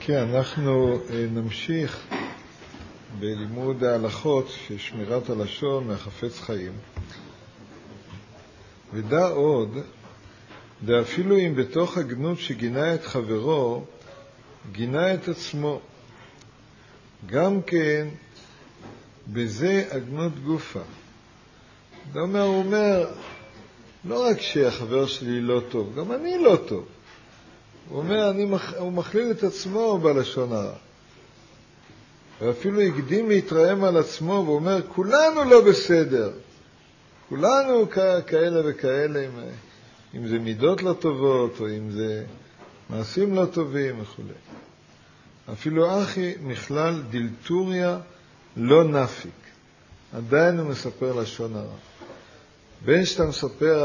כן, אנחנו נמשיך בלימוד ההלכות של שמירת הלשון מהחפץ חיים. ודע עוד, ואפילו אם בתוך הגנות שגינה את חברו, גינה את עצמו. גם כן, בזה הגנות גופה. הוא אומר, לא רק שהחבר שלי לא טוב, גם אני לא טוב. הוא אומר, הוא מכליל את עצמו בלשון הרע. ואפילו הקדים להתרעם על עצמו, והוא אומר, כולנו לא בסדר. כולנו כאלה וכאלה, אם זה מידות לא טובות, או אם זה מעשים לא טובים וכו'. אפילו אחי מכלל דלתוריה לא נפיק. עדיין הוא מספר לשון הרע. בין שאתה מספר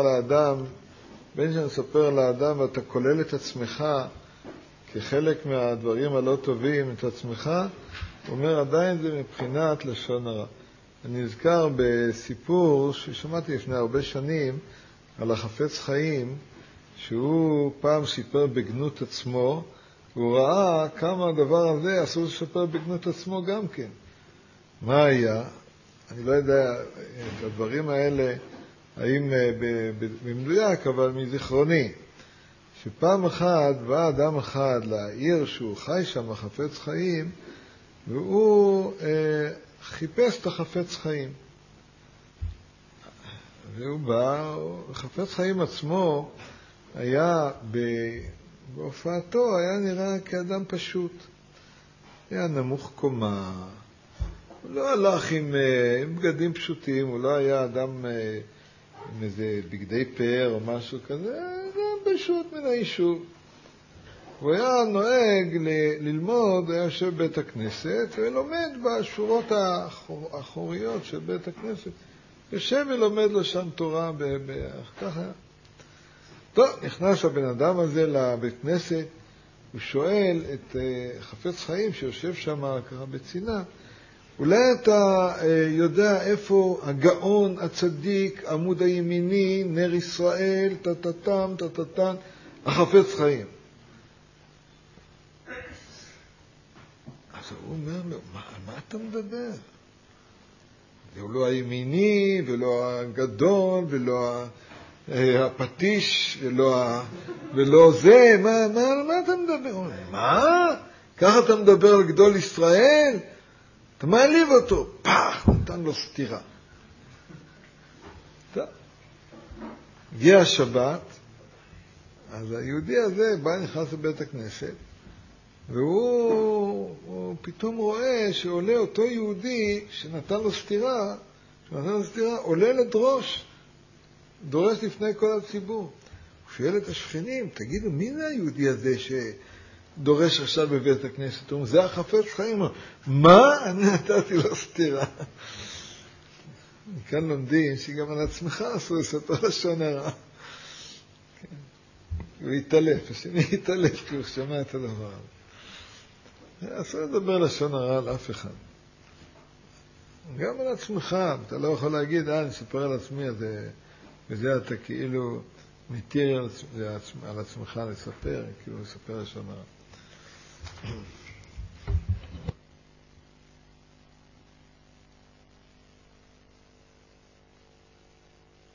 על האדם ואתה כולל את עצמך כחלק מהדברים הלא טובים, את עצמך, הוא אומר עדיין זה מבחינת לשון הרע. אני נזכר בסיפור ששמעתי לפני הרבה שנים על החפץ חיים, שהוא פעם סיפר בגנות עצמו, והוא ראה כמה הדבר הזה אסור לשפר בגנות עצמו גם כן. מה היה? אני לא יודע את הדברים האלה, האם במדויק, אבל מזיכרוני, שפעם אחת בא אדם אחד לעיר שהוא חי שם, חפץ חיים, והוא חיפש את החפץ חיים. והוא בא, חפץ חיים עצמו היה בהופעתו, היה נראה כאדם פשוט. היה נמוך קומה, הוא לא הלך עם בגדים פשוטים, הוא לא היה אדם עם איזה בגדי פאר או משהו כזה, אדם פשוט מן היישוב. הוא היה נוהג ללמוד, היה יושב בבית הכנסת, ולומד בשורות האחוריות של בית הכנסת. יושב ולומד לו שם תורה ככה. טוב, נכנס הבן אדם הזה לבית כנסת, הוא שואל את חפץ חיים שיושב שם ככה בצינה, אולי אתה יודע איפה הגאון, הצדיק, עמוד הימיני, נר ישראל, תתתם, החפץ חיים. אז הוא אומר לו, על מה אתה מדבר? הוא לא הימיני, ולא הגדול, ולא הפטיש, ולא זה, מה אתה מדבר? הוא אומר, מה? ככה אתה מדבר על גדול ישראל? אתה מעליב אותו, פח, נתן לו סתירה. טוב. הגיע השבת, אז היהודי הזה בא נכנס לבית הכנסת, והוא פתאום רואה שעולה אותו יהודי שנתן לו סתירה, עולה לדרוש, דורש לפני כל הציבור. הוא שואל את השכנים, תגידו, מי זה היהודי הזה שדורש עכשיו בבית הכנסת? הוא אומר, זה החפץ חיים. מה? אני נתתי לו סתירה. כאן לומדים שגם על עצמך אסור לספר לשון הרע. הוא יתעלף, השני יתעלף כי הוא שמע את הדבר הזה. אסור לדבר לשון הרע על אף אחד. גם על עצמך, אתה לא יכול להגיד, אני אספר על עצמי, וזה אתה כאילו מתיר על עצמך לספר, כאילו לספר לשון הרע.